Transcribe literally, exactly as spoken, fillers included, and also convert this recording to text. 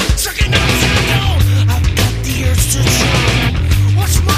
Sucking up, sucking down. I've got the urge to drown. What's my